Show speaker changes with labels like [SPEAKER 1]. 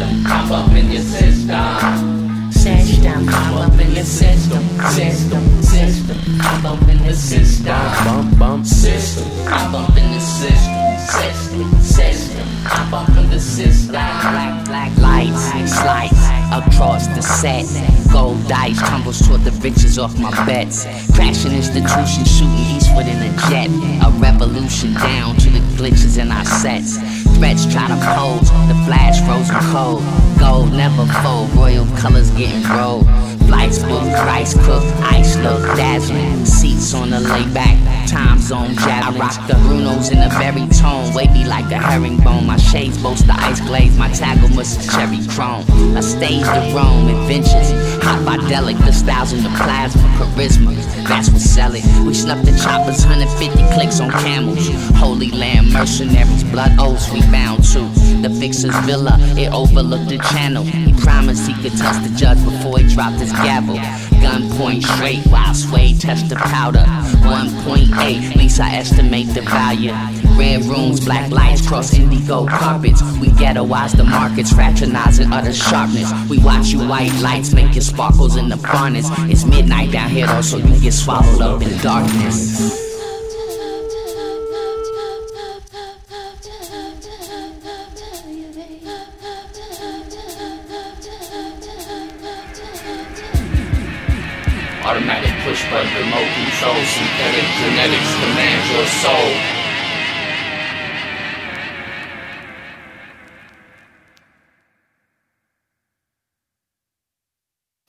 [SPEAKER 1] system, pop up in your system. System, pop up in your system. System, pop up in the system. System, pop up in the system. System, pop up in the system. Black lights, slides across the set. Gold dice tumbles toward the riches off my bets. Crashing institutions, shooting eastward in a jet. A revolution down to the glitches in our sets. Threats try to pose, the flash frozen cold. Gold never fold, royal colors getting rolled. Flights booked, rice cooked, ice look dazzling. Seats on the layback, time zone jabbing. I rock the Brunos in a berry tone, wavy like a herringbone. My shades boast the ice glaze, my tackle must cherry chrome. A stage to roam, adventures, hot bidelic, the styles in the plasma, charisma, that's what's selling. We snuff the choppers, 150 clicks on camels. Holy land mercenaries, blood oaths we bound to. The fixer's villa, it overlooked the channel. He promised he could touch the judge before he dropped his gavel. Gunpoint straight while Sway test the powder. 1.8, least I estimate the value. Red rooms, black lights, cross indigo carpets. We ghettoize the markets, fraternizing utter sharpness. We watch you white lights make your sparkles in the furnace. It's midnight down here though, so you get swallowed up in darkness. Automatic push button remote control, synthetic genetics command your soul.